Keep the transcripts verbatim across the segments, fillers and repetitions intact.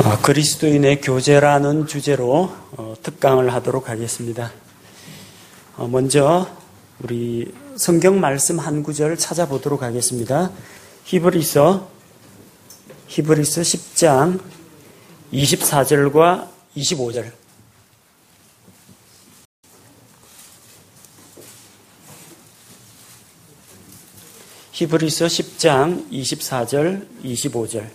어, 그리스도인의 교제라는 주제로 어, 특강을 하도록 하겠습니다. 어, 먼저 우리 성경 말씀 한 구절 찾아보도록 하겠습니다. 히브리서 히브리서 십 장 이십사 절과 이십오 절. 히브리서 십 장 이십사 절 이십오 절.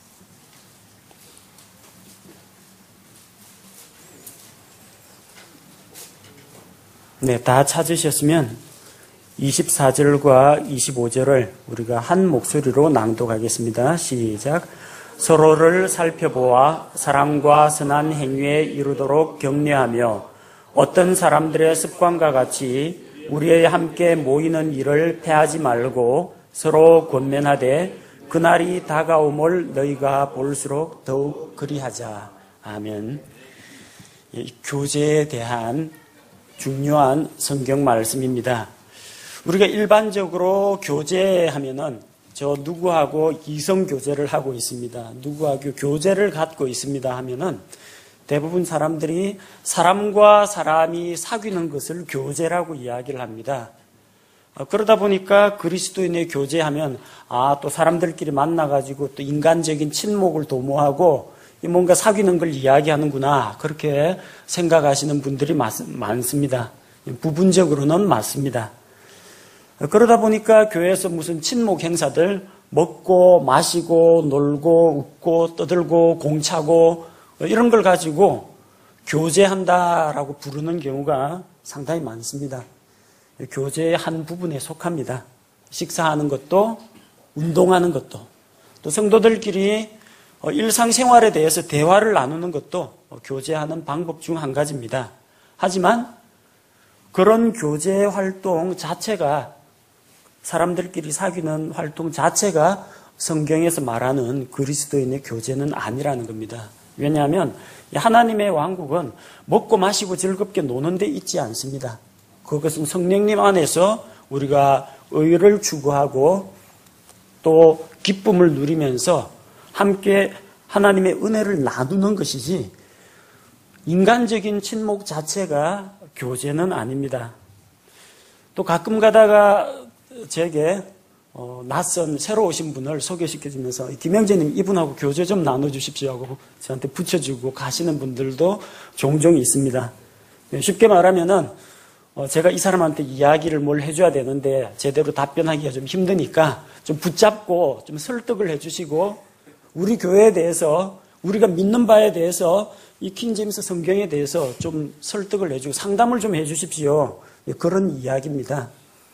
네, 다 찾으셨으면 이십사 절과 이십오 절을 우리가 한 목소리로 낭독하겠습니다. 시작. 서로를 살펴보아 사랑과 선한 행위에 이르도록 격려하며 어떤 사람들의 습관과 같이 우리의 함께 모이는 일을 패하지 말고 서로 권면하되 그날이 다가옴을 너희가 볼수록 더욱 그리하자. 아멘. 교제에 대한 중요한 성경 말씀입니다. 우리가 일반적으로 교제하면은 저 누구하고 이성 교제를 하고 있습니다. 누구하고 교제를 갖고 있습니다 하면은 대부분 사람들이 사람과 사람이 사귀는 것을 교제라고 이야기를 합니다. 그러다 보니까 그리스도인의 교제하면 아, 또 사람들끼리 만나가지고 또 인간적인 친목을 도모하고 뭔가 사귀는 걸 이야기하는구나 그렇게 생각하시는 분들이 많습니다. 부분적으로는 맞습니다. 그러다 보니까 교회에서 무슨 친목 행사들 먹고 마시고 놀고 웃고 떠들고 공차고 이런 걸 가지고 교제한다라고 부르는 경우가 상당히 많습니다. 교제의 한 부분에 속합니다. 식사하는 것도 운동하는 것도 또 성도들끼리 일상생활에 대해서 대화를 나누는 것도 교제하는 방법 중 한 가지입니다. 하지만 그런 교제 활동 자체가 사람들끼리 사귀는 활동 자체가 성경에서 말하는 그리스도인의 교제는 아니라는 겁니다. 왜냐하면 하나님의 왕국은 먹고 마시고 즐겁게 노는 데 있지 않습니다. 그것은 성령님 안에서 우리가 의를 추구하고 또 기쁨을 누리면서 함께 하나님의 은혜를 나누는 것이지 인간적인 친목 자체가 교제는 아닙니다. 또 가끔 가다가 제게 어, 낯선 새로 오신 분을 소개시켜주면서 김영재님 이분하고 교제 좀 나눠주십시오 하고 저한테 붙여주고 가시는 분들도 종종 있습니다. 쉽게 말하면은 어, 제가 이 사람한테 이야기를 뭘 해줘야 되는데 제대로 답변하기가 좀 힘드니까 좀 붙잡고 좀 설득을 해주시고 우리 교회에 대해서 우리가 믿는 바에 대해서 이 킹제임스 성경에 대해서 좀 설득을 해주고 상담을 좀 해주십시오. 그런 이야기입니다.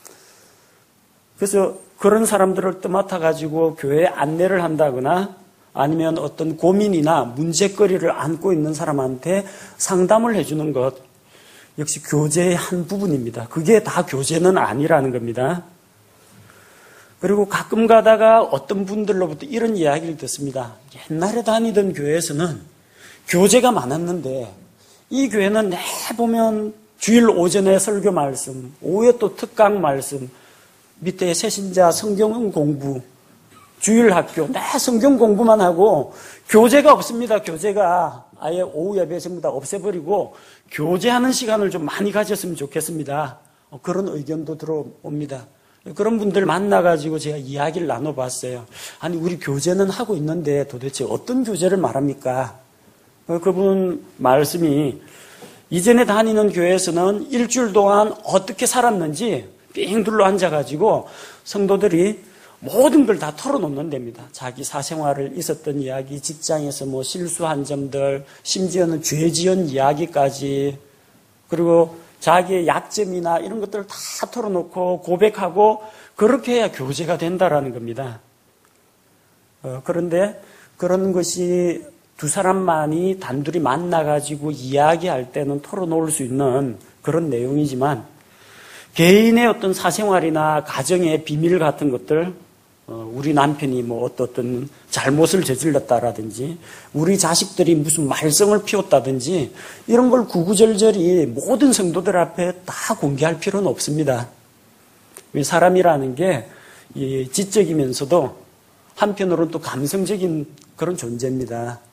그래서 그런 사람들을 떠맡아가지고 교회에 안내를 한다거나 아니면 어떤 고민이나 문제거리를 안고 있는 사람한테 상담을 해주는 것 역시 교제의 한 부분입니다. 그게 다 교제는 아니라는 겁니다. 그리고 가끔 가다가 어떤 분들로부터 이런 이야기를 듣습니다. 옛날에 다니던 교회에서는 교제가 많았는데 이 교회는 내 보면 주일 오전에 설교 말씀, 오후에 또 특강 말씀, 밑에 새신자 성경 공부, 주일 학교, 내 성경 공부만 하고 교제가 없습니다. 교제가 아예 오후 예배 전부 다 없애버리고 교제하는 시간을 좀 많이 가졌으면 좋겠습니다. 그런 의견도 들어옵니다. 그런 분들 만나가지고 제가 이야기를 나눠봤어요. 아니 우리 교제는 하고 있는데 도대체 어떤 교제를 말합니까? 그분 말씀이 이전에 다니는 교회에서는 일주일 동안 어떻게 살았는지 삥 둘러 앉아가지고 성도들이 모든 걸 다 털어놓는 데입니다. 자기 사생활을 있었던 이야기, 직장에서 뭐 실수한 점들, 심지어는 죄 지은 이야기까지 그리고 자기의 약점이나 이런 것들을 다 털어놓고 고백하고 그렇게 해야 교제가 된다라는 겁니다. 어, 그런데 그런 것이 두 사람만이 단둘이 만나가지고 이야기할 때는 털어놓을 수 있는 그런 내용이지만 개인의 어떤 사생활이나 가정의 비밀 같은 것들 어, 우리 남편이 뭐 어떤 잘못을 저질렀다라든지 우리 자식들이 무슨 말썽을 피웠다든지 이런 걸 구구절절히 모든 성도들 앞에 다 공개할 필요는 없습니다. 사람이라는 게 지적이면서도 한편으로는 또 감성적인 그런 존재입니다.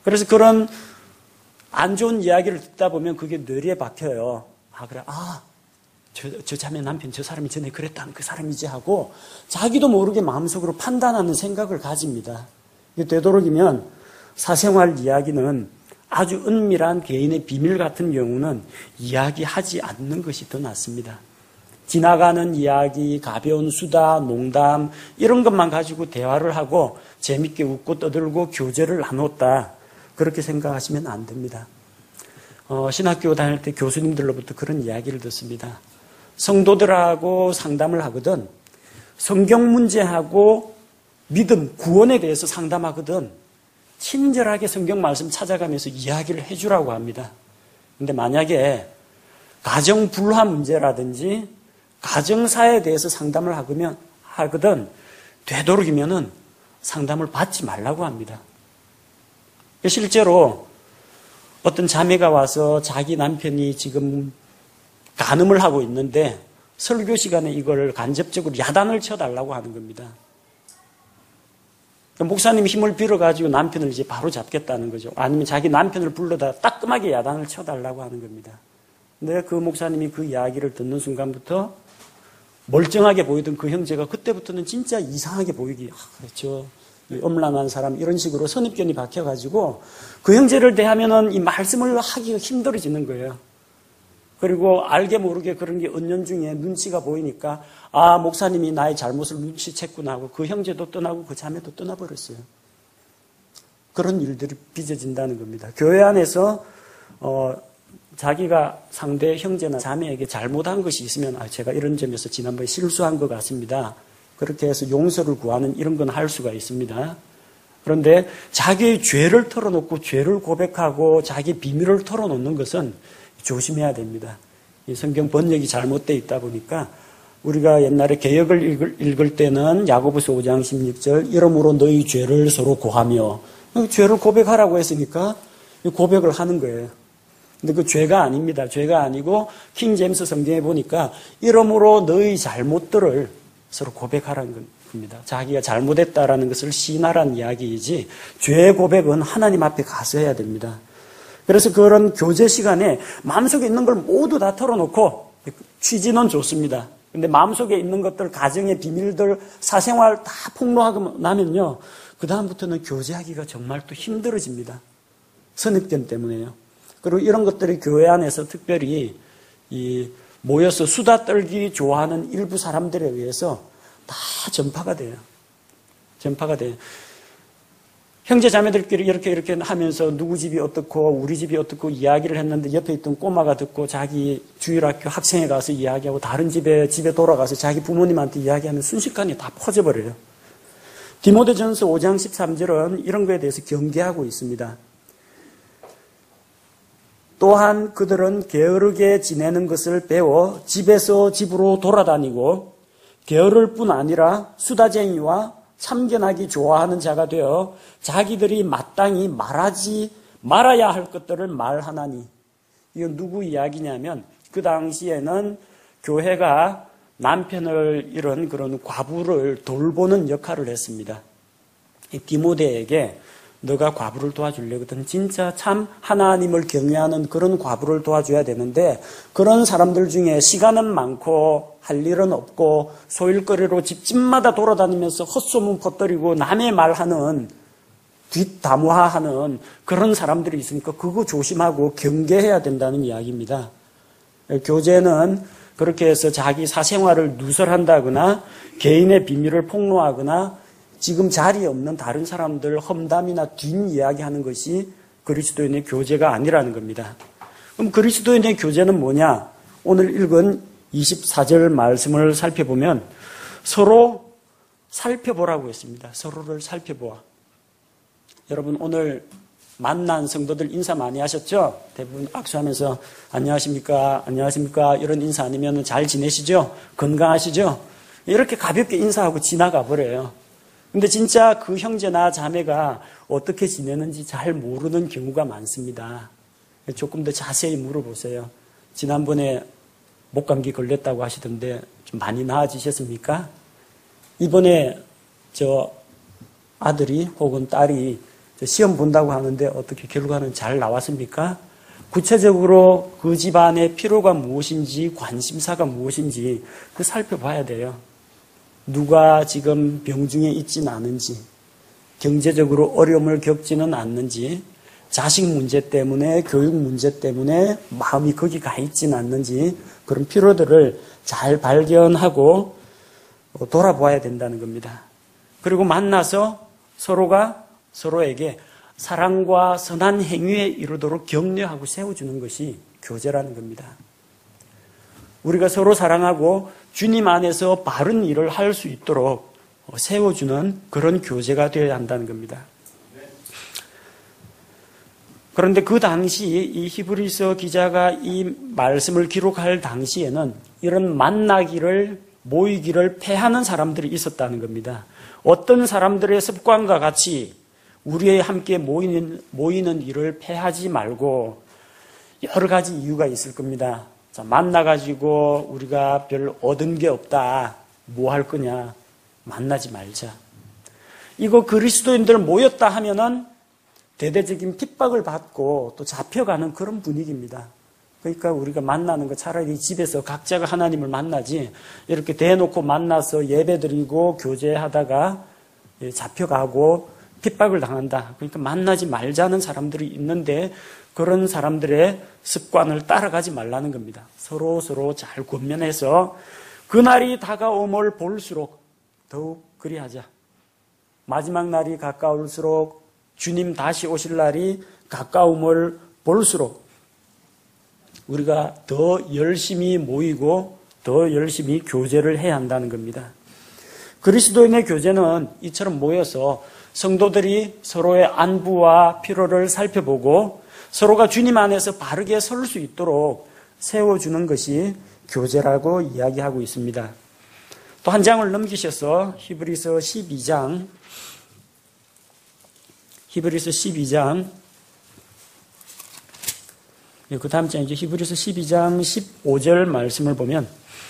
그래서 그런 안 좋은 이야기를 듣다 보면 그게 뇌리에 박혀요. 아, 그래. 아, 저, 저 자매 남편 저 사람이 전에 그랬다는 그 사람이지 하고 자기도 모르게 마음속으로 판단하는 생각을 가집니다. 되도록이면 사생활 이야기는 아주 은밀한 개인의 비밀 같은 경우는 이야기하지 않는 것이 더 낫습니다. 지나가는 이야기, 가벼운 수다, 농담 이런 것만 가지고 대화를 하고 재밌게 웃고 떠들고 교제를 나눴다. 그렇게 생각하시면 안 됩니다. 어, 신학교 다닐 때 교수님들로부터 그런 이야기를 듣습니다. 성도들하고 상담을 하거든 성경 문제하고 믿음, 구원에 대해서 상담하거든 친절하게 성경 말씀 찾아가면서 이야기를 해주라고 합니다. 근데 만약에 가정 불화 문제라든지 가정사에 대해서 상담을 하거든, 하거든 되도록이면은 상담을 받지 말라고 합니다. 실제로 어떤 자매가 와서 자기 남편이 지금 간음을 하고 있는데 설교 시간에 이걸 간접적으로 야단을 쳐달라고 하는 겁니다. 목사님이 힘을 빌어가지고 남편을 이제 바로 잡겠다는 거죠. 아니면 자기 남편을 불러다 따끔하게 야단을 쳐달라고 하는 겁니다. 근데 그 목사님이 그 이야기를 듣는 순간부터 멀쩡하게 보이던 그 형제가 그때부터는 진짜 이상하게 보이기, 아, 그렇죠. 엄란한 사람 이런 식으로 선입견이 박혀가지고 그 형제를 대하면은 이 말씀을 하기가 힘들어지는 거예요. 그리고 알게 모르게 그런 게 은연중에 눈치가 보이니까 아 목사님이 나의 잘못을 눈치챘구나 하고 그 형제도 떠나고 그 자매도 떠나버렸어요. 그런 일들이 빚어진다는 겁니다. 교회 안에서 어, 자기가 상대 형제나 자매에게 잘못한 것이 있으면 아, 제가 이런 점에서 지난번에 실수한 것 같습니다. 그렇게 해서 용서를 구하는 이런 건 할 수가 있습니다. 그런데 자기의 죄를 털어놓고 죄를 고백하고 자기 비밀을 털어놓는 것은 조심해야 됩니다. 이 성경 번역이 잘못되어 있다 보니까 우리가 옛날에 개역을 읽을, 읽을 때는 야고보서 오 장 십육 절 이러므로 너희 죄를 서로 고하며 죄를 고백하라고 했으니까 고백을 하는 거예요. 근데 그 죄가 아닙니다. 죄가 아니고 킹제임스 성경에 보니까 이러므로 너희 잘못들을 서로 고백하라는 겁니다. 자기가 잘못했다라는 것을 시인하라는 이야기이지 죄 고백은 하나님 앞에 가서 해야 됩니다. 그래서 그런 교제 시간에 마음속에 있는 걸 모두 다 털어놓고 취지는 좋습니다. 근데 마음속에 있는 것들, 가정의 비밀들, 사생활 다 폭로하고 나면요. 그 다음부터는 교제하기가 정말 또 힘들어집니다. 선입견 때문에요. 그리고 이런 것들이 교회 안에서 특별히 이 모여서 수다 떨기 좋아하는 일부 사람들에 의해서 다 전파가 돼요. 전파가 돼요. 형제 자매들끼리 이렇게 이렇게 하면서 누구 집이 어떻고 우리 집이 어떻고 이야기를 했는데 옆에 있던 꼬마가 듣고 자기 주일학교 학생회 가서 이야기하고 다른 집에 집에 돌아가서 자기 부모님한테 이야기하면 순식간에 다 퍼져버려요. 디모데전서 오 장 십삼 절은 이런 거에 대해서 경계하고 있습니다. 또한 그들은 게으르게 지내는 것을 배워 집에서 집으로 돌아다니고 게으를 뿐 아니라 수다쟁이와 참견하기 좋아하는 자가 되어 자기들이 마땅히 말하지 말아야 할 것들을 말하나니. 이건 누구 이야기냐면 그 당시에는 교회가 남편을 잃은 그런 과부를 돌보는 역할을 했습니다. 디모데에게 너가 과부를 도와주려거든 진짜 참 하나님을 경외하는 그런 과부를 도와줘야 되는데 그런 사람들 중에 시간은 많고 할 일은 없고 소일거리로 집집마다 돌아다니면서 헛소문 퍼뜨리고 남의 말하는 뒷담화하는 그런 사람들이 있으니까 그거 조심하고 경계해야 된다는 이야기입니다. 교제는 그렇게 해서 자기 사생활을 누설한다거나 개인의 비밀을 폭로하거나 지금 자리에 없는 다른 사람들 험담이나 뒷이야기하는 것이 그리스도인의 교제가 아니라는 겁니다. 그럼 그리스도인의 교제는 뭐냐? 오늘 읽은 이십사 절 말씀을 살펴보면 서로 살펴보라고 했습니다. 서로를 살펴보아. 여러분 오늘 만난 성도들 인사 많이 하셨죠? 대부분 악수하면서 안녕하십니까? 안녕하십니까? 이런 인사 아니면 잘 지내시죠? 건강하시죠? 이렇게 가볍게 인사하고 지나가 버려요. 근데 진짜 그 형제나 자매가 어떻게 지내는지 잘 모르는 경우가 많습니다. 조금 더 자세히 물어보세요. 지난번에 목감기 걸렸다고 하시던데 좀 많이 나아지셨습니까? 이번에 저 아들이 혹은 딸이 시험 본다고 하는데 어떻게 결과는 잘 나왔습니까? 구체적으로 그 집안의 필요가 무엇인지, 관심사가 무엇인지 그 살펴봐야 돼요. 누가 지금 병중에 있지는 않은지, 경제적으로 어려움을 겪지는 않는지, 자식 문제 때문에, 교육 문제 때문에 마음이 거기 가 있지는 않는지, 그런 필요들을 잘 발견하고 돌아보아야 된다는 겁니다. 그리고 만나서 서로가 서로에게 사랑과 선한 행위에 이르도록 격려하고 세워주는 것이 교제라는 겁니다. 우리가 서로 사랑하고 주님 안에서 바른 일을 할 수 있도록 세워주는 그런 교제가 되어야 한다는 겁니다. 그런데 그 당시 이 히브리서 기자가 이 말씀을 기록할 당시에는 이런 만나기를, 모이기를 패하는 사람들이 있었다는 겁니다. 어떤 사람들의 습관과 같이 우리의 함께 모이는, 모이는 일을 패하지 말고 여러 가지 이유가 있을 겁니다. 자, 만나가지고 우리가 별 얻은 게 없다. 뭐 할 거냐? 만나지 말자. 이거 그리스도인들 모였다 하면은 대대적인 핍박을 받고 또 잡혀가는 그런 분위기입니다. 그러니까 우리가 만나는 거 차라리 집에서 각자가 하나님을 만나지 이렇게 대놓고 만나서 예배드리고 교제하다가 잡혀가고 핍박을 당한다. 그러니까 만나지 말자는 사람들이 있는데 그런 사람들의 습관을 따라가지 말라는 겁니다. 서로 서로 잘 권면해서 그날이 다가옴을 볼수록 더욱 그리하자. 마지막 날이 가까울수록 주님 다시 오실 날이 가까움을 볼수록 우리가 더 열심히 모이고 더 열심히 교제를 해야 한다는 겁니다. 그리스도인의 교제는 이처럼 모여서 성도들이 서로의 안부와 필요를 살펴보고 서로가 주님 안에서 바르게 설 수 있도록 세워주는 것이 교제라고 이야기하고 있습니다. 또 한 장을 넘기셔서 히브리서 십이 장 히브리서 십이 장 그 다음 장 이제 히브리서 십이 장 십오 절 말씀을 보면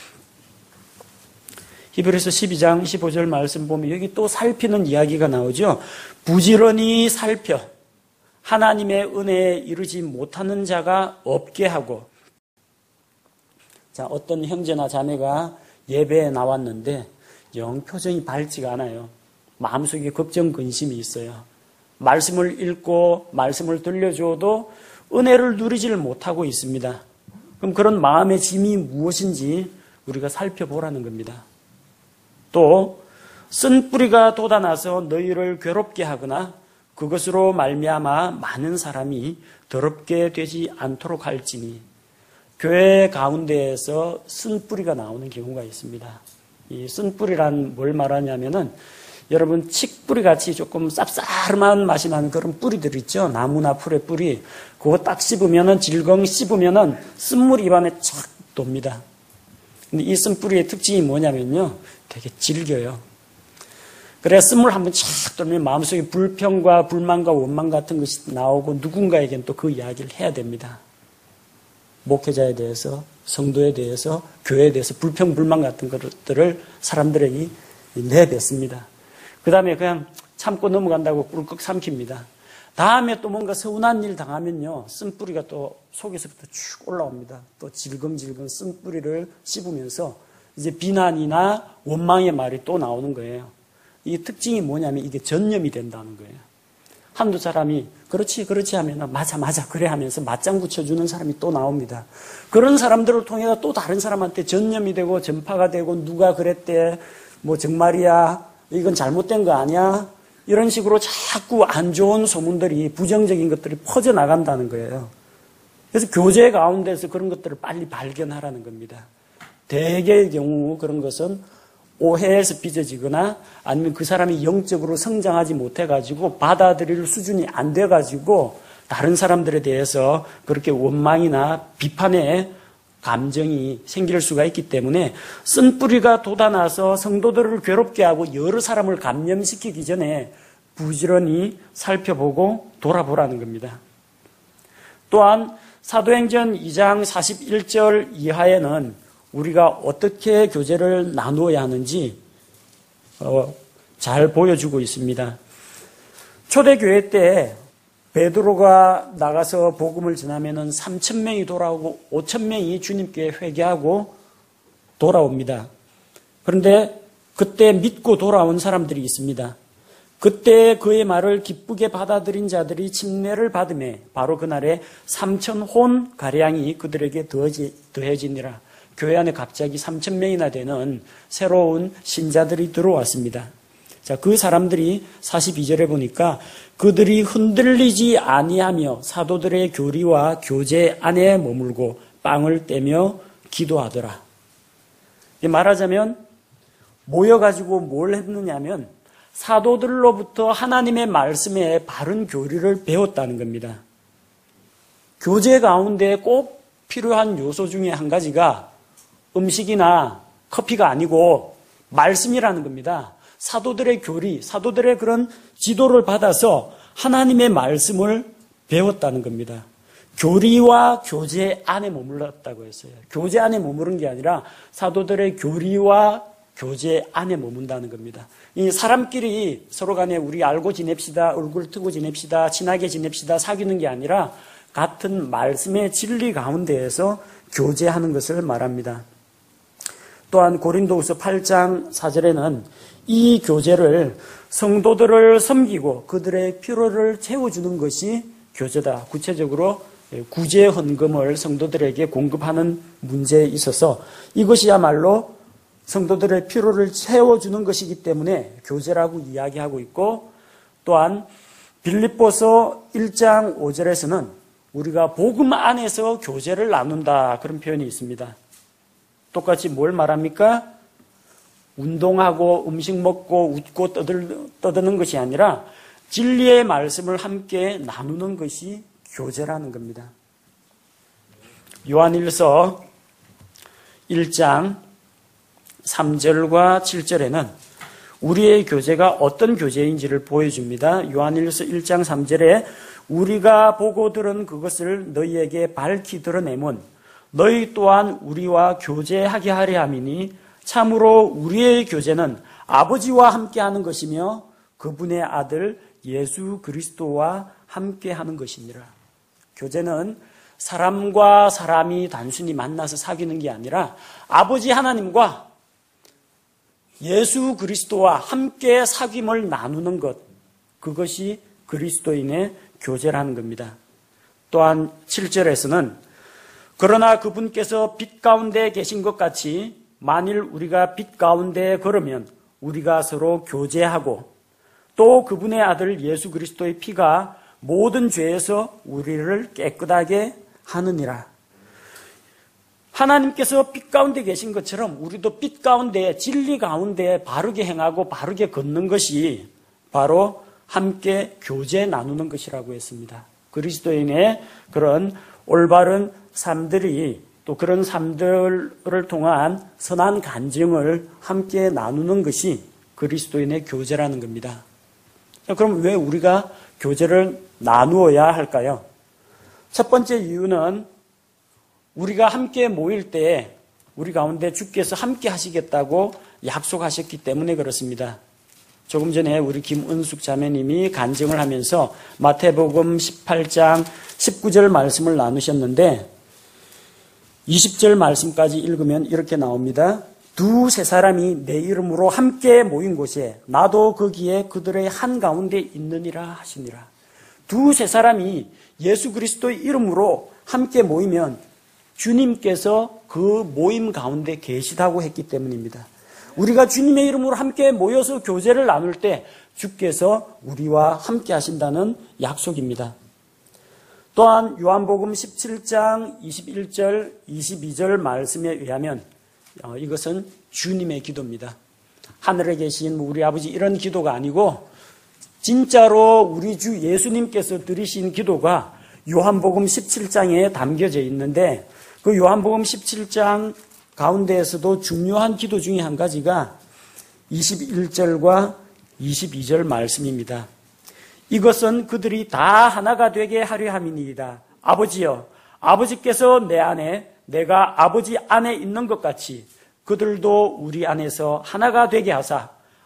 히브리서 십이 장 십오 절 말씀 보면 여기 또 살피는 이야기가 나오죠. 부지런히 살펴 하나님의 은혜에 이르지 못하는 자가 없게 하고. 자, 어떤 형제나 자매가 예배에 나왔는데 영 표정이 밝지가 않아요. 마음속에 걱정 근심이 있어요. 말씀을 읽고 말씀을 들려줘도 은혜를 누리지를 못하고 있습니다. 그럼 그런 마음의 짐이 무엇인지 우리가 살펴보라는 겁니다. 또 쓴뿌리가 돋아나서 너희를 괴롭게 하거나 그것으로 말미암아 많은 사람이 더럽게 되지 않도록 할지니. 교회 가운데에서 쓴뿌리가 나오는 경우가 있습니다. 이 쓴뿌리란 뭘 말하냐면은 여러분 칡뿌리 같이 조금 쌉싸름한 맛이 나는 그런 뿌리들 있죠. 나무나 풀의 뿌리. 그거 딱 씹으면은 질겅 씹으면은 쓴물이 입안에 착 돕니다. 근데 이 쓴뿌리의 특징이 뭐냐면요. 되게 질겨요. 그래야 쓴물 한번 착 돌면 마음속에 불평과 불만과 원망 같은 것이 나오고 누군가에겐 또 그 이야기를 해야 됩니다. 목회자에 대해서, 성도에 대해서, 교회에 대해서 불평, 불만 같은 것들을 사람들에게 내뱉습니다. 그 다음에 그냥 참고 넘어간다고 꿀꺽 삼킵니다. 다음에 또 뭔가 서운한 일 당하면요. 쓴뿌리가 또 속에서부터 쭉 올라옵니다. 또 질금질금 쓴뿌리를 씹으면서 이제 비난이나 원망의 말이 또 나오는 거예요. 이 특징이 뭐냐면 이게 전염이 된다는 거예요. 한두 사람이 그렇지 그렇지 하면 맞아 맞아 그래 하면서 맞장구 쳐주는 사람이 또 나옵니다. 그런 사람들을 통해서 또 다른 사람한테 전염이 되고 전파가 되고 누가 그랬대 뭐 정말이야 이건 잘못된 거 아니야 이런 식으로 자꾸 안 좋은 소문들이 부정적인 것들이 퍼져나간다는 거예요. 그래서 교제 가운데서 그런 것들을 빨리 발견하라는 겁니다. 대개의 경우 그런 것은 오해에서 빚어지거나 아니면 그 사람이 영적으로 성장하지 못해가지고 받아들일 수준이 안 돼가지고 다른 사람들에 대해서 그렇게 원망이나 비판의 감정이 생길 수가 있기 때문에 쓴뿌리가 돋아나서 성도들을 괴롭게 하고 여러 사람을 감염시키기 전에 부지런히 살펴보고 돌아보라는 겁니다. 또한 사도행전 이 장 사십일 절 이하에는 우리가 어떻게 교제를 나누어야 하는지 어, 잘 보여주고 있습니다. 초대교회 때 베드로가 나가서 복음을 전하면은 삼천 명이 돌아오고 오천 명이 주님께 회개하고 돌아옵니다. 그런데 그때 믿고 돌아온 사람들이 있습니다. 그때 그의 말을 기쁘게 받아들인 자들이 침례를 받음에 바로 그날에 삼천 혼 가량이 그들에게 더해지니라. 교회 안에 갑자기 삼천 명이나 되는 새로운 신자들이 들어왔습니다. 자, 그 사람들이 사십이 절에 보니까 그들이 흔들리지 아니하며 사도들의 교리와 교제 안에 머물고 빵을 떼며 기도하더라. 말하자면 모여가지고 뭘 했느냐면 사도들로부터 하나님의 말씀에 바른 교리를 배웠다는 겁니다. 교제 가운데 꼭 필요한 요소 중에 한 가지가 음식이나 커피가 아니고 말씀이라는 겁니다. 사도들의 교리, 사도들의 그런 지도를 받아서 하나님의 말씀을 배웠다는 겁니다. 교리와 교제 안에 머물렀다고 했어요. 교제 안에 머무른 게 아니라 사도들의 교리와 교제 안에 머문다는 겁니다. 이 사람끼리 서로 간에 우리 알고 지냅시다, 얼굴 트고 지냅시다, 친하게 지냅시다, 사귀는 게 아니라 같은 말씀의 진리 가운데에서 교제하는 것을 말합니다. 또한 고린도후서 팔 장 사 절에는 이 교제를 성도들을 섬기고 그들의 필요를 채워주는 것이 교제다. 구체적으로 구제 헌금을 성도들에게 공급하는 문제에 있어서 이것이야말로 성도들의 필요를 채워주는 것이기 때문에 교제라고 이야기하고 있고, 또한 빌립보서 일 장 오 절에서는 우리가 복음 안에서 교제를 나눈다, 그런 표현이 있습니다. 똑같이 뭘 말합니까? 운동하고 음식 먹고 웃고 떠들, 떠드는 것이 아니라 진리의 말씀을 함께 나누는 것이 교제라는 겁니다. 요한일서 일 장 삼 절과 칠 절에는 우리의 교제가 어떤 교제인지를 보여줍니다. 요한일서 일 장 삼 절에 우리가 보고 들은 그것을 너희에게 밝히 드러내면 너희 또한 우리와 교제하게 하려 함이니 참으로 우리의 교제는 아버지와 함께하는 것이며 그분의 아들 예수 그리스도와 함께하는 것이니라. 교제는 사람과 사람이 단순히 만나서 사귀는 게 아니라 아버지 하나님과 예수 그리스도와 함께 사귐을 나누는 것, 그것이 그리스도인의 교제라는 겁니다. 또한 칠 절에서는 그러나 그분께서 빛 가운데 계신 것 같이 만일 우리가 빛 가운데 걸으면 우리가 서로 교제하고 또 그분의 아들 예수 그리스도의 피가 모든 죄에서 우리를 깨끗하게 하느니라. 하나님께서 빛 가운데 계신 것처럼 우리도 빛 가운데, 진리 가운데 바르게 행하고 바르게 걷는 것이 바로 함께 교제 나누는 것이라고 했습니다. 그리스도인의 그런 올바른 삶들이, 또 그런 삶들을 통한 선한 간증을 함께 나누는 것이 그리스도인의 교제라는 겁니다. 그럼 왜 우리가 교제를 나누어야 할까요? 첫 번째 이유는 우리가 함께 모일 때 우리 가운데 주께서 함께 하시겠다고 약속하셨기 때문에 그렇습니다. 조금 전에 우리 김은숙 자매님이 간증을 하면서 마태복음 십팔 장 십구 절 말씀을 나누셨는데 이십 절 말씀까지 읽으면 이렇게 나옵니다. 두세 사람이 내 이름으로 함께 모인 곳에 나도 거기에 그들의 한가운데 있느니라 하시니라. 두세 사람이 예수 그리스도의 이름으로 함께 모이면 주님께서 그 모임 가운데 계시다고 했기 때문입니다. 우리가 주님의 이름으로 함께 모여서 교제를 나눌 때 주께서 우리와 함께 하신다는 약속입니다. 또한 요한복음 십칠 장 이십일 절 이십이 절 말씀에 의하면 이것은 주님의 기도입니다. 하늘에 계신 우리 아버지, 이런 기도가 아니고 진짜로 우리 주 예수님께서 드리신 기도가 요한복음 십칠 장에 담겨져 있는데 그 요한복음 십칠 장 가운데에서도 중요한 기도 중에 한 가지가 이십일 절과 이십이 절 말씀입니다. 이것은 그들이 다 하나가 되게 하려 함이니이다. 아버지여, 아버지께서 내 안에, 내가 아버지 안에 있는 것 같이 그들도 우리 안에서 하나가 되게 하사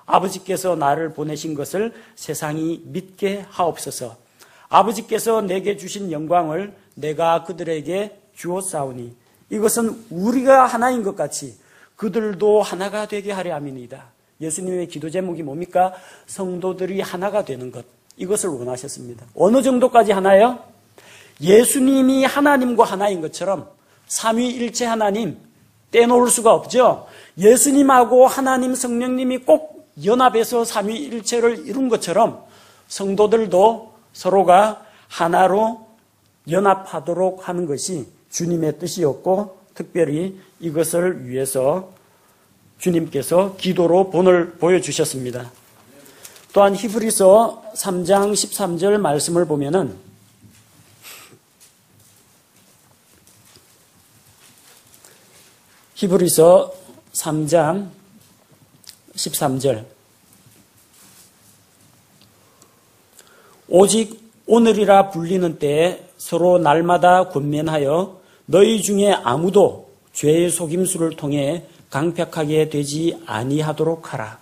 아버지께서 나를 보내신 것을 세상이 믿게 하옵소서. 아버지께서 내게 주신 영광을 내가 그들에게 주었사오니 이것은 우리가 하나인 것 같이 그들도 하나가 되게 하려 함이니이다. 예수님의 기도 제목이 뭡니까? 성도들이 하나가 되는 것. 이것을 원하셨습니다. 어느 정도까지 하나요? 예수님이 하나님과 하나인 것처럼 삼위일체 하나님 떼놓을 수가 없죠. 예수님하고 하나님 성령님이 꼭 연합해서 삼위일체를 이룬 것처럼 성도들도 서로가 하나로 연합하도록 하는 것이 주님의 뜻이었고 특별히 이것을 위해서 주님께서 기도로 본을 보여주셨습니다. 또한 히브리서 삼 장 십삼 절 말씀을 보면은 히브리서 삼 장 십삼 절 오직 오늘이라 불리는 때에 서로 날마다 권면하여 너희 중에 아무도 죄의 속임수를 통해 강팍하게 되지 아니하도록 하라.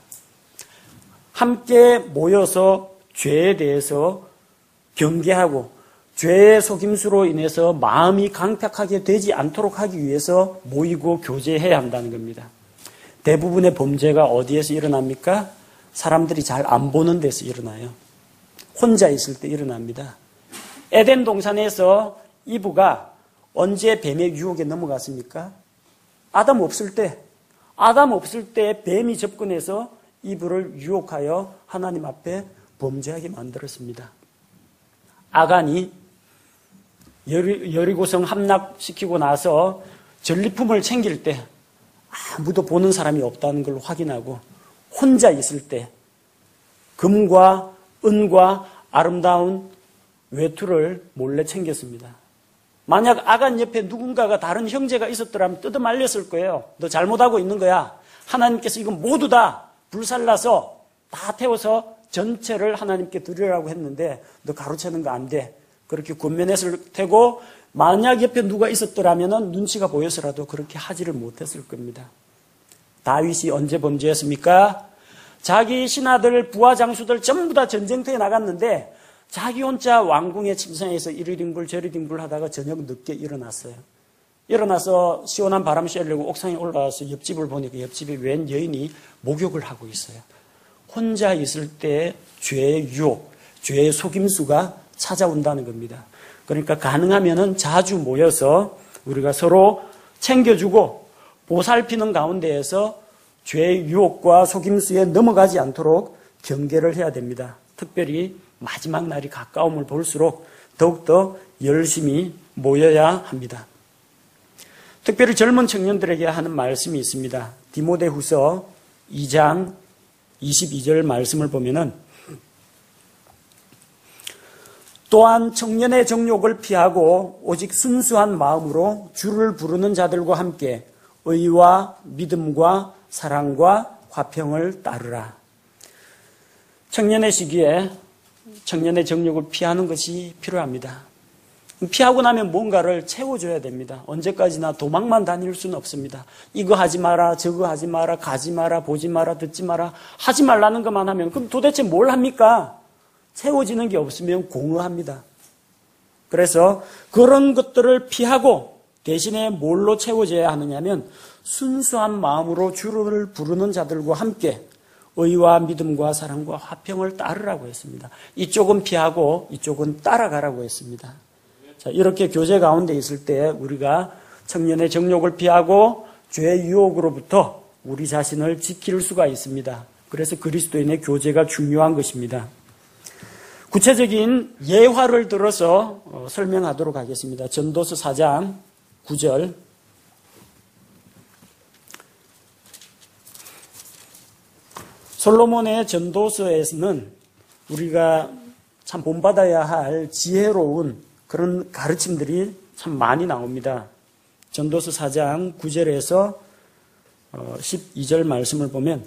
함께 모여서 죄에 대해서 경계하고 죄의 속임수로 인해서 마음이 강팍하게 되지 않도록 하기 위해서 모이고 교제해야 한다는 겁니다. 대부분의 범죄가 어디에서 일어납니까? 사람들이 잘 안 보는 데서 일어나요. 혼자 있을 때 일어납니다. 에덴 동산에서 이브가 언제 뱀의 유혹에 넘어갔습니까? 아담 없을 때, 아담 없을 때 뱀이 접근해서 이브를 유혹하여 하나님 앞에 범죄하게 만들었습니다. 아간이 여리고성 함락시키고 나서 전리품을 챙길 때 아무도 보는 사람이 없다는 걸 확인하고 혼자 있을 때 금과 은과 아름다운 외투를 몰래 챙겼습니다. 만약 아간 옆에 누군가가 다른 형제가 있었더라면 뜯어 말렸을 거예요. 너 잘못하고 있는 거야. 하나님께서 이건 모두 다 불살라서 다 태워서 전체를 하나님께 드리라고 했는데 너 가로채는 거 안 돼. 그렇게 권면했을 테고 만약 옆에 누가 있었더라면 눈치가 보여서라도 그렇게 하지를 못했을 겁니다. 다윗이 언제 범죄했습니까? 자기 신하들, 부하 장수들 전부 다 전쟁터에 나갔는데 자기 혼자 왕궁의 침상에서 이리딩불 저리딩불 하다가 저녁 늦게 일어났어요. 일어나서 시원한 바람 쐬려고 옥상에 올라와서 옆집을 보니까 옆집에 웬 여인이 목욕을 하고 있어요. 혼자 있을 때 죄의 유혹, 죄의 속임수가 찾아온다는 겁니다. 그러니까 가능하면은 자주 모여서 우리가 서로 챙겨주고 보살피는 가운데에서 죄의 유혹과 속임수에 넘어가지 않도록 경계를 해야 됩니다. 특별히 마지막 날이 가까움을 볼수록 더욱더 열심히 모여야 합니다. 특별히 젊은 청년들에게 하는 말씀이 있습니다. 디모데후서 이 장 이십이 절 말씀을 보면은 또한 청년의 정욕을 피하고 오직 순수한 마음으로 주를 부르는 자들과 함께 의와 믿음과 사랑과 화평을 따르라. 청년의 시기에 청년의 정욕을 피하는 것이 필요합니다. 피하고 나면 뭔가를 채워줘야 됩니다. 언제까지나 도망만 다닐 수는 없습니다. 이거 하지 마라, 저거 하지 마라, 가지 마라, 보지 마라, 듣지 마라, 하지 말라는 것만 하면 그럼 도대체 뭘 합니까? 채워지는 게 없으면 공허합니다. 그래서 그런 것들을 피하고 대신에 뭘로 채워져야 하느냐면 순수한 마음으로 주를 부르는 자들과 함께 의와 믿음과 사랑과 화평을 따르라고 했습니다. 이쪽은 피하고 이쪽은 따라가라고 했습니다. 자, 이렇게 교제 가운데 있을 때 우리가 청년의 정욕을 피하고 죄의 유혹으로부터 우리 자신을 지킬 수가 있습니다. 그래서 그리스도인의 교제가 중요한 것입니다. 구체적인 예화를 들어서 설명하도록 하겠습니다. 전도서 사 장 구 절 솔로몬의 전도서에서는 우리가 참 본받아야 할 지혜로운 그런 가르침들이 참 많이 나옵니다. 전도서 사 장 구 절에서 십이 절 말씀을 보면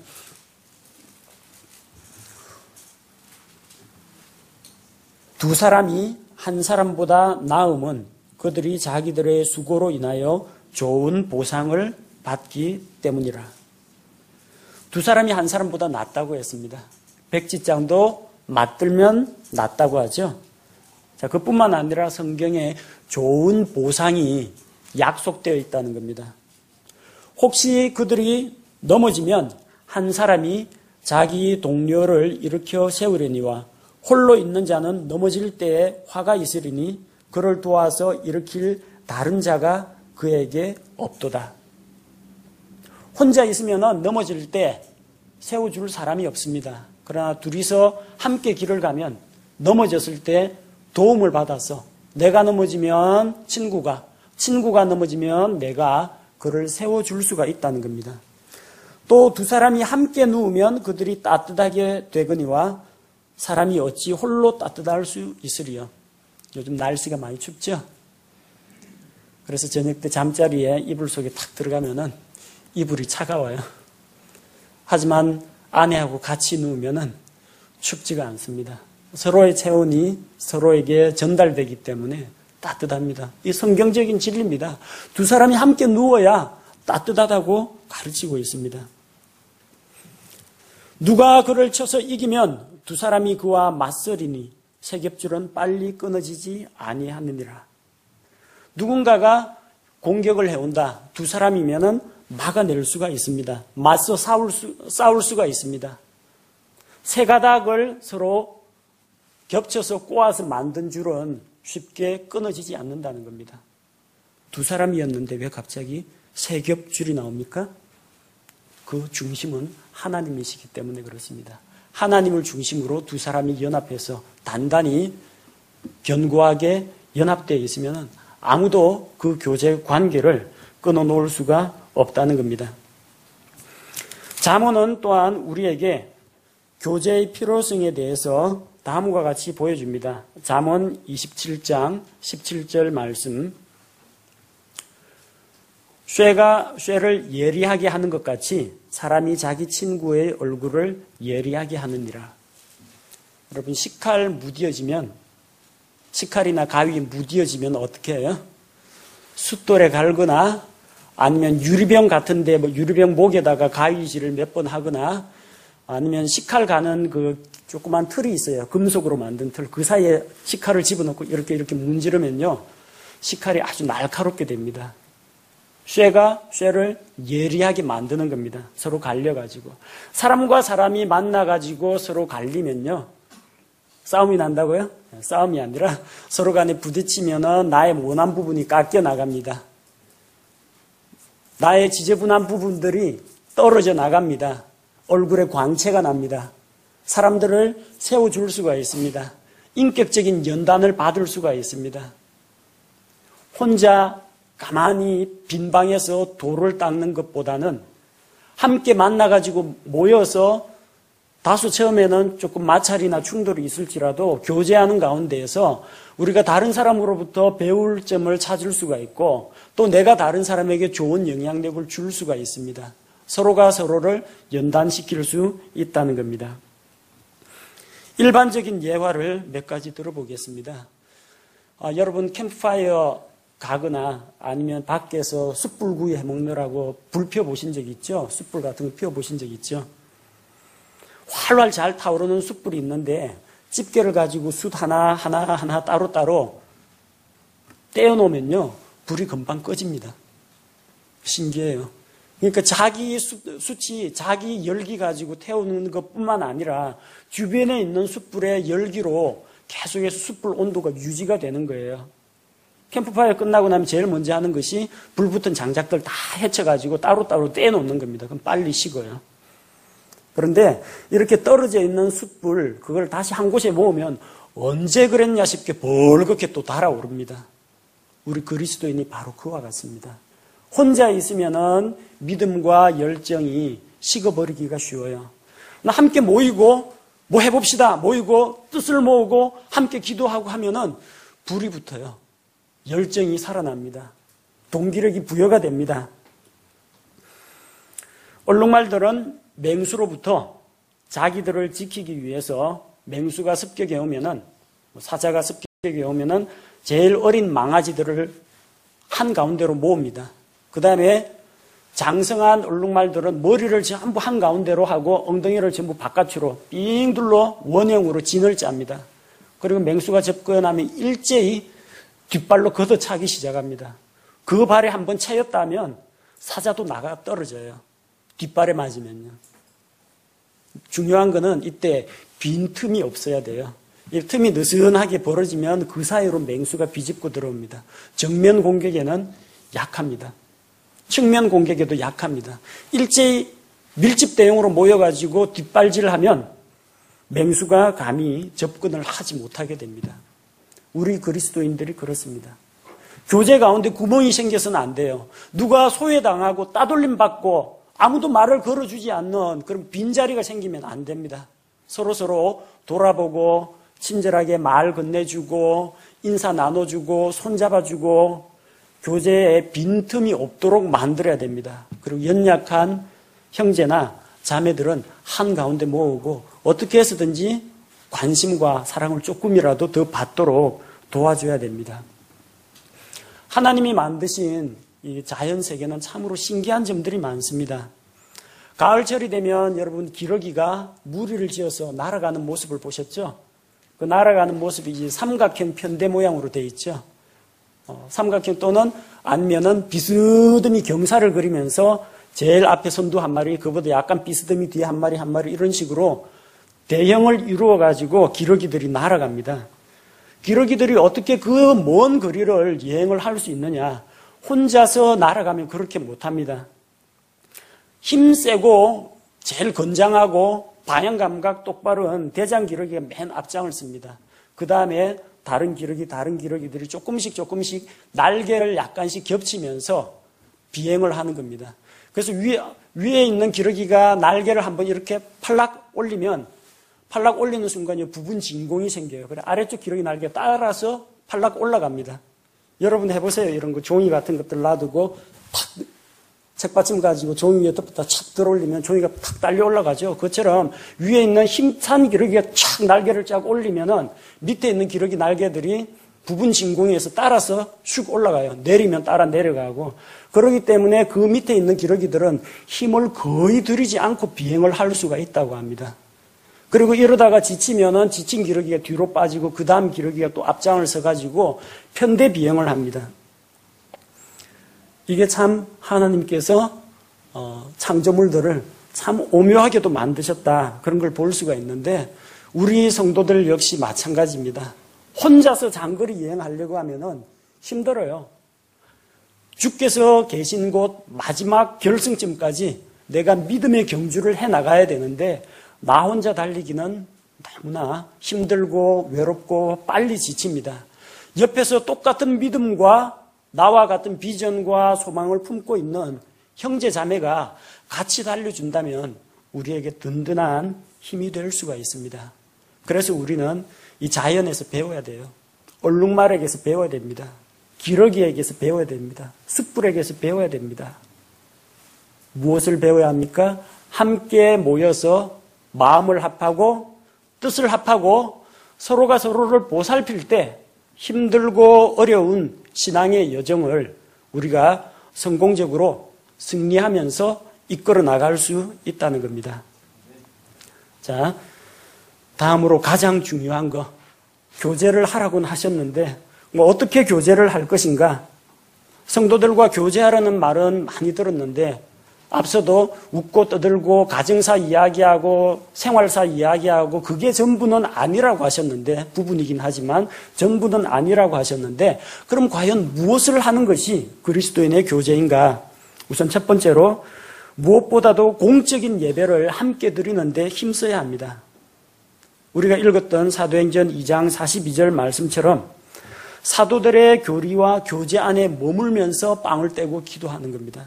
두 사람이 한 사람보다 나음은 그들이 자기들의 수고로 인하여 좋은 보상을 받기 때문이라. 두 사람이 한 사람보다 낫다고 했습니다. 백지장도 맞들면 낫다고 하죠. 자, 그뿐만 아니라 성경에 좋은 보상이 약속되어 있다는 겁니다. 혹시 그들이 넘어지면 한 사람이 자기 동료를 일으켜 세우려니와 홀로 있는 자는 넘어질 때에 화가 있으리니 그를 도와서 일으킬 다른 자가 그에게 없도다. 혼자 있으면 넘어질 때 세워줄 사람이 없습니다. 그러나 둘이서 함께 길을 가면 넘어졌을 때 도움을 받아서 내가 넘어지면 친구가, 친구가 넘어지면 내가 그를 세워줄 수가 있다는 겁니다. 또 두 사람이 함께 누우면 그들이 따뜻하게 되거니와 사람이 어찌 홀로 따뜻할 수 있으리요. 요즘 날씨가 많이 춥죠? 그래서 저녁 때 잠자리에 이불 속에 탁 들어가면은 이불이 차가워요. 하지만 아내하고 같이 누우면은 춥지가 않습니다. 서로의 체온이 서로에게 전달되기 때문에 따뜻합니다. 이 성경적인 진리입니다. 두 사람이 함께 누워야 따뜻하다고 가르치고 있습니다. 누가 그를 쳐서 이기면 두 사람이 그와 맞서리니 세겹줄은 빨리 끊어지지 아니하느니라. 누군가가 공격을 해온다. 두 사람이면은 막아낼 수가 있습니다. 맞서 싸울, 수, 싸울 수가 있습니다. 세 가닥을 서로 겹쳐서 꼬아서 만든 줄은 쉽게 끊어지지 않는다는 겁니다. 두 사람이었는데 왜 갑자기 세 겹줄이 나옵니까? 그 중심은 하나님이시기 때문에 그렇습니다. 하나님을 중심으로 두 사람이 연합해서 단단히 견고하게 연합되어 있으면 아무도 그 교제 관계를 끊어놓을 수가 없다는 겁니다. 잠언은 또한 우리에게 교제의 필요성에 대해서 다음과 같이 보여줍니다. 잠언 이십칠 장 십칠 절 말씀. 쇠가 쇠를 예리하게 하는 것 같이 사람이 자기 친구의 얼굴을 예리하게 하느니라. 여러분, 식칼 무디어지면, 식칼이나 가위 무디어지면 어떻게 해요? 숫돌에 갈거나 아니면 유리병 같은데 뭐 유리병 목에다가 가위질을 몇 번 하거나 아니면 식칼 가는 그 조그만 틀이 있어요. 금속으로 만든 틀. 그 사이에 식칼을 집어넣고 이렇게 이렇게 문지르면요, 식칼이 아주 날카롭게 됩니다. 쇠가 쇠를 예리하게 만드는 겁니다. 서로 갈려가지고. 사람과 사람이 만나가지고 서로 갈리면요, 싸움이 난다고요? 싸움이 아니라 서로 간에 부딪히면 나의 모난 부분이 깎여 나갑니다. 나의 지저분한 부분들이 떨어져 나갑니다. 얼굴에 광채가 납니다. 사람들을 세워줄 수가 있습니다. 인격적인 연단을 받을 수가 있습니다. 혼자 가만히 빈 방에서 돌을 닦는 것보다는 함께 만나가지고 모여서 다소 처음에는 조금 마찰이나 충돌이 있을지라도 교제하는 가운데에서 우리가 다른 사람으로부터 배울 점을 찾을 수가 있고 또 내가 다른 사람에게 좋은 영향력을 줄 수가 있습니다. 서로가 서로를 연단시킬 수 있다는 겁니다. 일반적인 예화를 몇 가지 들어보겠습니다. 아, 여러분 캠프파이어 가거나 아니면 밖에서 숯불구이 해먹느라고 불 피워보신 적 있죠? 숯불 같은 거 피워보신 적 있죠? 활활 잘 타오르는 숯불이 있는데 집게를 가지고 숯 하나 하나 하나 따로따로 떼어놓으면요, 불이 금방 꺼집니다. 신기해요. 그러니까 자기 숯, 숯이 자기 열기 가지고 태우는 것뿐만 아니라 주변에 있는 숯불의 열기로 계속해서 숯불 온도가 유지가 되는 거예요. 캠프파이어 끝나고 나면 제일 먼저 하는 것이 불 붙은 장작들 다 헤쳐가지고 따로따로 떼놓는 겁니다. 그럼 빨리 식어요. 그런데 이렇게 떨어져 있는 숯불, 그걸 다시 한 곳에 모으면 언제 그랬냐 싶게 벌겋게 또 달아오릅니다. 우리 그리스도인이 바로 그와 같습니다. 혼자 있으면은 믿음과 열정이 식어버리기가 쉬워요. 함께 모이고 뭐 해봅시다. 모이고 뜻을 모으고 함께 기도하고 하면은 불이 붙어요. 열정이 살아납니다. 동기력이 부여가 됩니다. 얼룩말들은 맹수로부터 자기들을 지키기 위해서 맹수가 습격해 오면은, 사자가 습격해 오면은 제일 어린 망아지들을 한 가운데로 모읍니다. 그 다음에 장성한 얼룩말들은 머리를 전부 한가운데로 하고 엉덩이를 전부 바깥으로 삥 둘러 원형으로 진을 짭니다. 그리고 맹수가 접근하면 일제히 뒷발로 걷어차기 시작합니다. 그 발에 한번 차였다면 사자도 나가 떨어져요. 뒷발에 맞으면요. 중요한 거는 이때 빈틈이 없어야 돼요. 이 틈이 느슨하게 벌어지면 그 사이로 맹수가 비집고 들어옵니다. 정면 공격에는 약합니다. 측면 공격에도 약합니다. 일제히 밀집 대용으로 모여가지고 뒷발질하면 맹수가 감히 접근을 하지 못하게 됩니다. 우리 그리스도인들이 그렇습니다. 교제 가운데 구멍이 생겨서는 안 돼요. 누가 소외당하고 따돌림 받고 아무도 말을 걸어주지 않는 그런 빈자리가 생기면 안 됩니다. 서로서로 돌아보고 친절하게 말 건네주고 인사 나눠주고 손잡아주고 교제에 빈틈이 없도록 만들어야 됩니다. 그리고 연약한 형제나 자매들은 한가운데 모으고 어떻게 해서든지 관심과 사랑을 조금이라도 더 받도록 도와줘야 됩니다. 하나님이 만드신 이 자연세계는 참으로 신기한 점들이 많습니다. 가을철이 되면 여러분 기러기가 무리를 지어서 날아가는 모습을 보셨죠? 그 날아가는 모습이 이제 삼각형 편대 모양으로 되어 있죠. 어, 삼각형 또는 안면은 비스듬히 경사를 그리면서 제일 앞에 선두 한 마리, 그보다 약간 비스듬히 뒤에 한 마리, 한 마리 이런 식으로 대형을 이루어가지고 기러기들이 날아갑니다. 기러기들이 어떻게 그 먼 거리를 여행을 할 수 있느냐? 혼자서 날아가면 그렇게 못합니다. 힘세고 제일 건장하고 방향감각 똑바른 대장 기러기가 맨 앞장을 씁니다. 그 다음에 다른 기러기, 다른 기러기들이 조금씩 조금씩 날개를 약간씩 겹치면서 비행을 하는 겁니다. 그래서 위에, 위에 있는 기러기가 날개를 한번 이렇게 팔락 올리면 팔락 올리는 순간 부분 진공이 생겨요. 그래 아래쪽 기러기 날개 따라서 팔락 올라갑니다. 여러분 해보세요. 이런 거 종이 같은 것들 놔두고 탁 책받침 가지고 종이 위에 덮었다 착 들어올리면 종이가 탁 딸려 올라가죠. 그것처럼 위에 있는 힘찬 기러기가 촥 날개를 쫙 올리면은 밑에 있는 기러기 날개들이 부분 진공에서 따라서 슉 올라가요. 내리면 따라 내려가고. 그렇기 때문에 그 밑에 있는 기러기들은 힘을 거의 들이지 않고 비행을 할 수가 있다고 합니다. 그리고 이러다가 지치면은 지친 기러기가 뒤로 빠지고 그 다음 기러기가 또 앞장을 서가지고 편대 비행을 합니다. 이게 참 하나님께서 창조물들을 참 오묘하게도 만드셨다. 그런 걸 볼 수가 있는데 우리 성도들 역시 마찬가지입니다. 혼자서 장거리 여행하려고 하면은 힘들어요. 주께서 계신 곳 마지막 결승점까지 내가 믿음의 경주를 해나가야 되는데 나 혼자 달리기는 너무나 힘들고 외롭고 빨리 지칩니다. 옆에서 똑같은 믿음과 나와 같은 비전과 소망을 품고 있는 형제 자매가 같이 달려준다면 우리에게 든든한 힘이 될 수가 있습니다. 그래서 우리는 이 자연에서 배워야 돼요. 얼룩말에게서 배워야 됩니다. 기러기에게서 배워야 됩니다. 숯불에게서 배워야 됩니다. 무엇을 배워야 합니까? 함께 모여서 마음을 합하고 뜻을 합하고 서로가 서로를 보살필 때 힘들고 어려운 신앙의 여정을 우리가 성공적으로 승리하면서 이끌어 나갈 수 있다는 겁니다. 자, 다음으로 가장 중요한 거, 교제를 하라고는 하셨는데 뭐 어떻게 교제를 할 것인가? 성도들과 교제하라는 말은 많이 들었는데 앞서도 웃고 떠들고 가정사 이야기하고 생활사 이야기하고 그게 전부는 아니라고 하셨는데 부분이긴 하지만 전부는 아니라고 하셨는데 그럼 과연 무엇을 하는 것이 그리스도인의 교제인가? 우선 첫 번째로 무엇보다도 공적인 예배를 함께 드리는데 힘써야 합니다. 우리가 읽었던 사도행전 이 장 사십이 절 말씀처럼 사도들의 교리와 교제 안에 머물면서 빵을 떼고 기도하는 겁니다.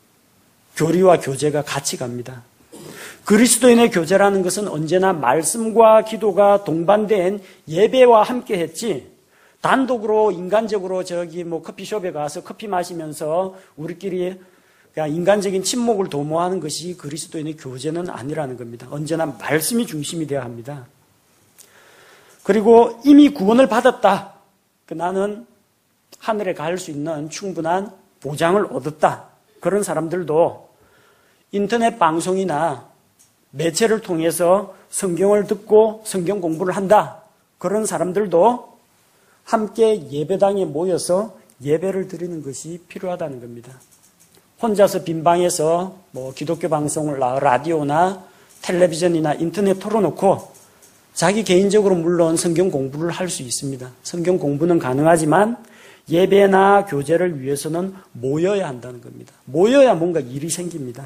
교리와 교제가 같이 갑니다. 그리스도인의 교제라는 것은 언제나 말씀과 기도가 동반된 예배와 함께 했지 단독으로 인간적으로 저기 뭐 커피숍에 가서 커피 마시면서 우리끼리 그냥 인간적인 친목을 도모하는 것이 그리스도인의 교제는 아니라는 겁니다. 언제나 말씀이 중심이 되어야 합니다. 그리고 이미 구원을 받았다. 나는 하늘에 갈 수 있는 충분한 보장을 얻었다. 그런 사람들도 인터넷 방송이나 매체를 통해서 성경을 듣고 성경 공부를 한다. 그런 사람들도 함께 예배당에 모여서 예배를 드리는 것이 필요하다는 겁니다. 혼자서 빈 방에서 뭐 기독교 방송을 라디오나 텔레비전이나 인터넷 틀어놓고 자기 개인적으로 물론 성경 공부를 할 수 있습니다. 성경 공부는 가능하지만 예배나 교제를 위해서는 모여야 한다는 겁니다. 모여야 뭔가 일이 생깁니다.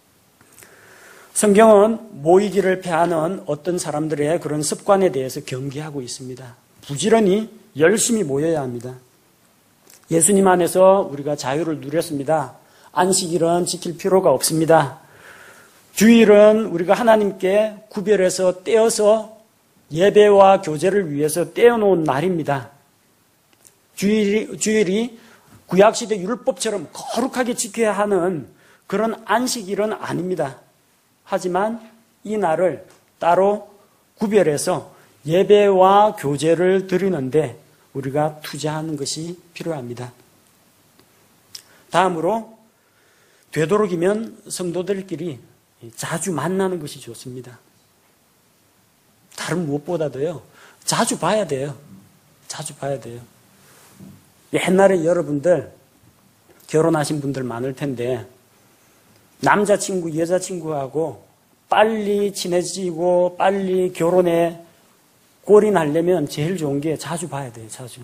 성경은 모이기를 패하는 어떤 사람들의 그런 습관에 대해서 경계하고 있습니다. 부지런히 열심히 모여야 합니다. 예수님 안에서 우리가 자유를 누렸습니다. 안식일은 지킬 필요가 없습니다. 주일은 우리가 하나님께 구별해서 떼어서 예배와 교제를 위해서 떼어놓은 날입니다. 주일이, 주일이 구약시대 율법처럼 거룩하게 지켜야 하는 그런 안식일은 아닙니다. 하지만 이 날을 따로 구별해서 예배와 교제를 드리는데 우리가 투자하는 것이 필요합니다. 다음으로 되도록이면 성도들끼리 자주 만나는 것이 좋습니다. 다른 무엇보다도요, 자주 봐야 돼요. 자주 봐야 돼요. 옛날에 여러분들 결혼하신 분들 많을 텐데 남자친구, 여자친구하고 빨리 친해지고 빨리 결혼에 골인하려면 제일 좋은 게 자주 봐야 돼요. 자주.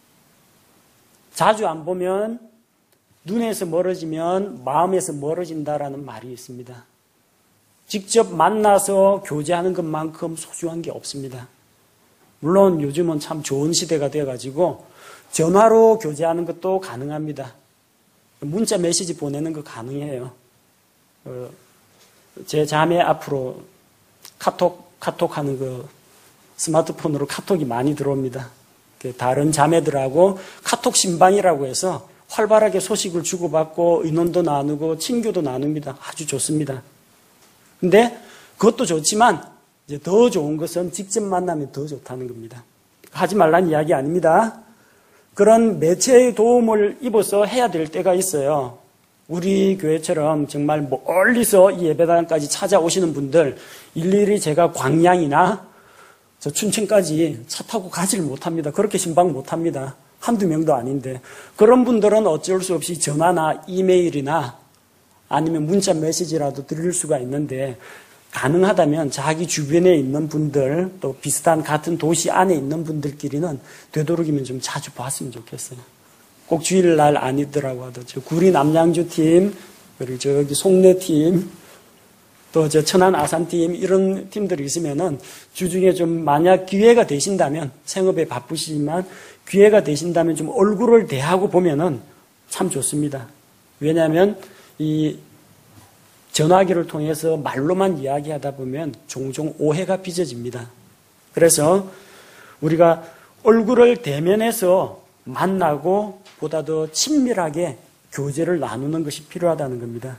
자주 안 보면 눈에서 멀어지면 마음에서 멀어진다라는 말이 있습니다. 직접 만나서 교제하는 것만큼 소중한 게 없습니다. 물론 요즘은 참 좋은 시대가 되어가지고 전화로 교제하는 것도 가능합니다. 문자 메시지 보내는 거 가능해요. 어, 제 자매 앞으로 카톡, 카톡 하는 그 스마트폰으로 카톡이 많이 들어옵니다. 다른 자매들하고 카톡 신방이라고 해서 활발하게 소식을 주고받고 의논도 나누고 친교도 나눕니다. 아주 좋습니다. 근데 그것도 좋지만 이제 더 좋은 것은 직접 만나면 더 좋다는 겁니다. 하지 말라는 이야기 아닙니다. 그런 매체의 도움을 입어서 해야 될 때가 있어요. 우리 교회처럼 정말 멀리서 이 예배당까지 찾아오시는 분들 일일이 제가 광양이나 저 춘천까지 차 타고 가지를 못합니다. 그렇게 신방 못합니다. 한두 명도 아닌데 그런 분들은 어쩔 수 없이 전화나 이메일이나 아니면 문자 메시지라도 드릴 수가 있는데 가능하다면 자기 주변에 있는 분들 또 비슷한 같은 도시 안에 있는 분들끼리는 되도록이면 좀 자주 봤으면 좋겠어요. 꼭 주일날 아니더라고 하도 저 구리 남양주 팀 그리고 저기 송내 팀 또 저 천안 아산 팀 이런 팀들이 있으면은 주중에 좀 만약 기회가 되신다면 생업에 바쁘시지만 기회가 되신다면 좀 얼굴을 대하고 보면은 참 좋습니다. 왜냐하면 이 전화기를 통해서 말로만 이야기하다 보면 종종 오해가 빚어집니다. 그래서 우리가 얼굴을 대면해서 만나고 보다 더 친밀하게 교제를 나누는 것이 필요하다는 겁니다.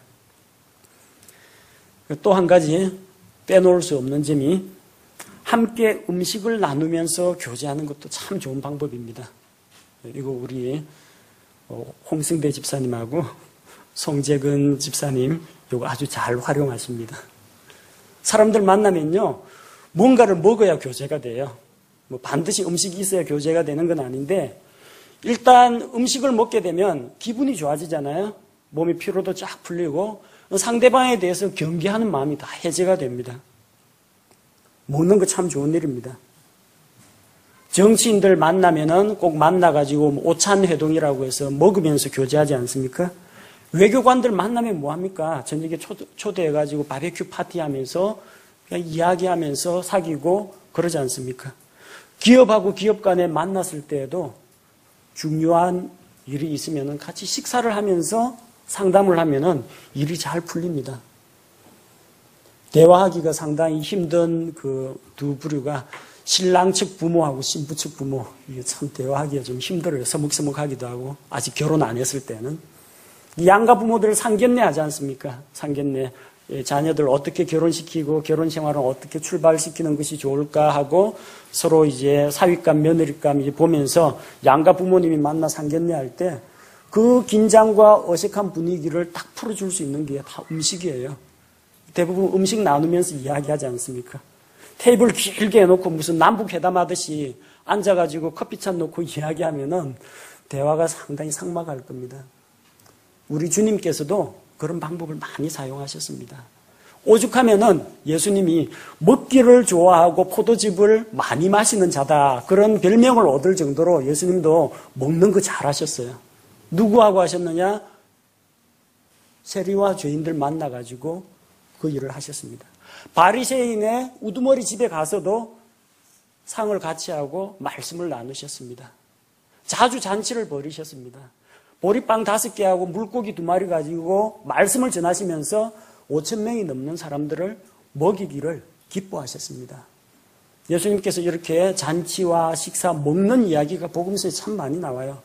또 한 가지 빼놓을 수 없는 점이 함께 음식을 나누면서 교제하는 것도 참 좋은 방법입니다. 이거 우리 홍승대 집사님하고 송재근 집사님 이거 아주 잘 활용하십니다. 사람들 만나면요 뭔가를 먹어야 교제가 돼요. 뭐 반드시 음식이 있어야 교제가 되는 건 아닌데 일단 음식을 먹게 되면 기분이 좋아지잖아요. 몸의 피로도 쫙 풀리고 상대방에 대해서 경계하는 마음이 다 해제가 됩니다. 먹는 거 참 좋은 일입니다. 정치인들 만나면은 꼭 만나가지고 오찬회동이라고 해서 먹으면서 교제하지 않습니까? 외교관들 만나면 뭐합니까? 저녁에 초대해가지고 바베큐 파티하면서 그냥 이야기하면서 사귀고 그러지 않습니까? 기업하고 기업 간에 만났을 때에도 중요한 일이 있으면 같이 식사를 하면서 상담을 하면은 일이 잘 풀립니다. 대화하기가 상당히 힘든 그 두 부류가 신랑 측 부모하고 신부 측 부모. 이게 참 대화하기가 좀 힘들어요. 서먹서먹하기도 하고 아직 결혼 안 했을 때는. 이 양가 부모들 상견례 하지 않습니까? 상견례. 자녀들 어떻게 결혼시키고 결혼 생활을 어떻게 출발시키는 것이 좋을까 하고 서로 이제 사윗감, 며느리감 이제 보면서 양가 부모님이 만나 상견례 할 때 그 긴장과 어색한 분위기를 딱 풀어줄 수 있는 게 다 음식이에요. 대부분 음식 나누면서 이야기하지 않습니까? 테이블 길게 해놓고 무슨 남북 회담하듯이 앉아가지고 커피잔 놓고 이야기하면은 대화가 상당히 삭막할 겁니다. 우리 주님께서도 그런 방법을 많이 사용하셨습니다. 오죽하면은 예수님이 먹기를 좋아하고 포도즙을 많이 마시는 자다, 그런 별명을 얻을 정도로 예수님도 먹는 거 잘하셨어요. 누구하고 하셨느냐? 세리와 죄인들 만나가지고 그 일을 하셨습니다. 바리새인의 우두머리 집에 가서도 상을 같이 하고 말씀을 나누셨습니다. 자주 잔치를 벌이셨습니다. 보리빵 다섯 개하고 물고기 두 마리 가지고 말씀을 전하시면서 오천 명이 넘는 사람들을 먹이기를 기뻐하셨습니다. 예수님께서 이렇게 잔치와 식사, 먹는 이야기가 복음서에 참 많이 나와요.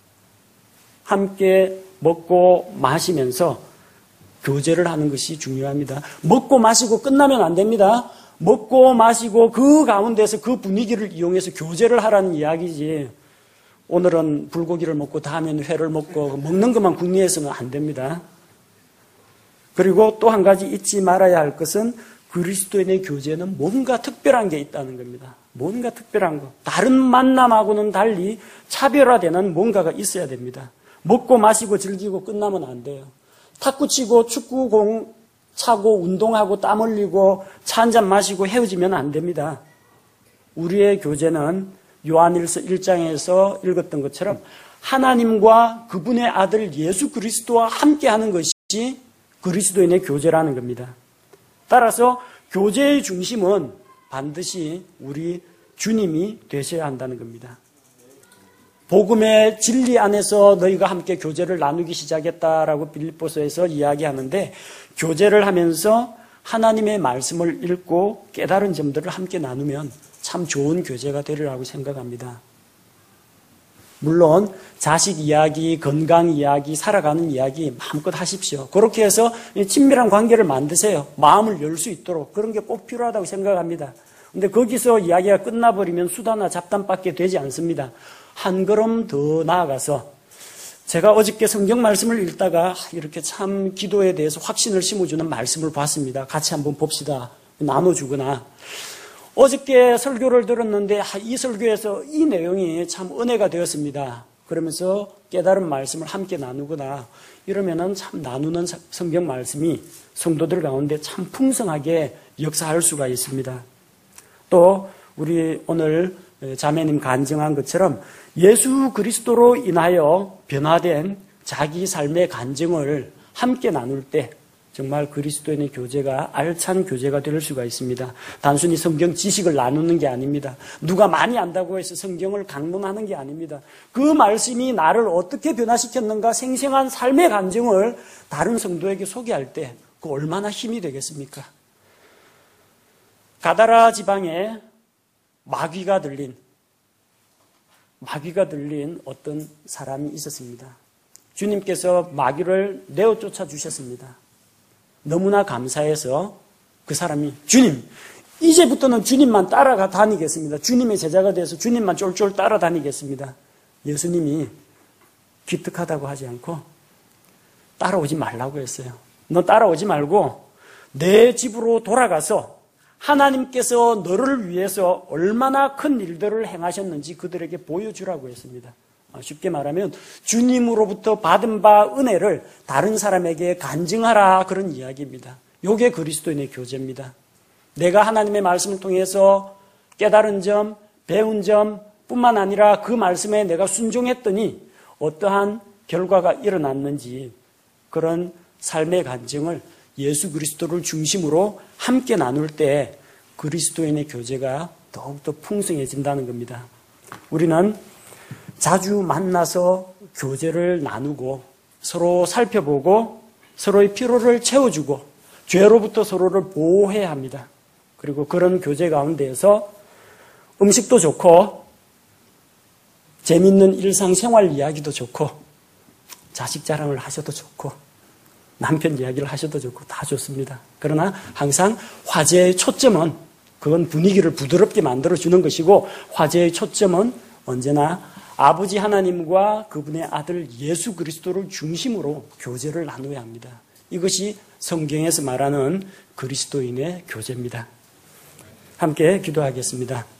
함께 먹고 마시면서 교제를 하는 것이 중요합니다. 먹고 마시고 끝나면 안 됩니다. 먹고 마시고 그 가운데서 그 분위기를 이용해서 교제를 하라는 이야기지, 오늘은 불고기를 먹고 다음에는 회를 먹고 먹는 것만 궁리해서는 안 됩니다. 그리고 또 한 가지 잊지 말아야 할 것은 그리스도인의 교제는 뭔가 특별한 게 있다는 겁니다. 뭔가 특별한 거. 다른 만남하고는 달리 차별화되는 뭔가가 있어야 됩니다. 먹고 마시고 즐기고 끝나면 안 돼요. 탁구 치고 축구공 차고 운동하고 땀 흘리고 차 한잔 마시고 헤어지면 안 됩니다. 우리의 교제는 요한일서 일 장에서 읽었던 것처럼 하나님과 그분의 아들 예수 그리스도와 함께하는 것이 그리스도인의 교제라는 겁니다. 따라서 교제의 중심은 반드시 우리 주님이 되셔야 한다는 겁니다. 복음의 진리 안에서 너희가 함께 교제를 나누기 시작했다라고 빌립보서에서 이야기하는데, 교제를 하면서 하나님의 말씀을 읽고 깨달은 점들을 함께 나누면 참 좋은 교제가 되리라고 생각합니다. 물론 자식 이야기, 건강 이야기, 살아가는 이야기 마음껏 하십시오. 그렇게 해서 친밀한 관계를 만드세요. 마음을 열 수 있도록. 그런 게 꼭 필요하다고 생각합니다. 근데 거기서 이야기가 끝나버리면 수다나 잡담밖에 되지 않습니다. 한 걸음 더 나아가서, 제가 어저께 성경 말씀을 읽다가 이렇게 참 기도에 대해서 확신을 심어주는 말씀을 봤습니다. 같이 한번 봅시다. 나눠주거나. 어저께 설교를 들었는데 이 설교에서 이 내용이 참 은혜가 되었습니다. 그러면서 깨달은 말씀을 함께 나누거나 이러면은 참 나누는 성경 말씀이 성도들 가운데 참 풍성하게 역사할 수가 있습니다. 또 우리 오늘 자매님 간증한 것처럼 예수 그리스도로 인하여 변화된 자기 삶의 간증을 함께 나눌 때 정말 그리스도인의 교제가 알찬 교제가 될 수가 있습니다. 단순히 성경 지식을 나누는 게 아닙니다. 누가 많이 안다고 해서 성경을 강론하는 게 아닙니다. 그 말씀이 나를 어떻게 변화시켰는가 생생한 삶의 간증을 다른 성도에게 소개할 때 그 얼마나 힘이 되겠습니까? 가다라 지방에 마귀가 들린 마귀가 들린 어떤 사람이 있었습니다. 주님께서 마귀를 내어 쫓아 주셨습니다. 너무나 감사해서 그 사람이 주님, 이제부터는 주님만 따라가 다니겠습니다. 주님의 제자가 돼서 주님만 쫄쫄 따라다니겠습니다. 예수님이 기특하다고 하지 않고 따라오지 말라고 했어요. 너 따라오지 말고 내 집으로 돌아가서 하나님께서 너를 위해서 얼마나 큰 일들을 행하셨는지 그들에게 보여주라고 했습니다. 쉽게 말하면 주님으로부터 받은 바 은혜를 다른 사람에게 간증하라, 그런 이야기입니다. 이게 그리스도인의 교제입니다. 내가 하나님의 말씀을 통해서 깨달은 점, 배운 점 뿐만 아니라 그 말씀에 내가 순종했더니 어떠한 결과가 일어났는지 그런 삶의 간증을 예수 그리스도를 중심으로 함께 나눌 때 그리스도인의 교제가 더욱더 풍성해진다는 겁니다. 우리는 자주 만나서 교제를 나누고 서로 살펴보고 서로의 필요를 채워주고 죄로부터 서로를 보호해야 합니다. 그리고 그런 교제 가운데에서 음식도 좋고 재밌는 일상생활 이야기도 좋고 자식 자랑을 하셔도 좋고 남편 이야기를 하셔도 좋고 다 좋습니다. 그러나 항상 화제의 초점은 그건 분위기를 부드럽게 만들어주는 것이고 화제의 초점은 언제나 아버지 하나님과 그분의 아들 예수 그리스도를 중심으로 교제를 나눠야 합니다. 이것이 성경에서 말하는 그리스도인의 교제입니다. 함께 기도하겠습니다.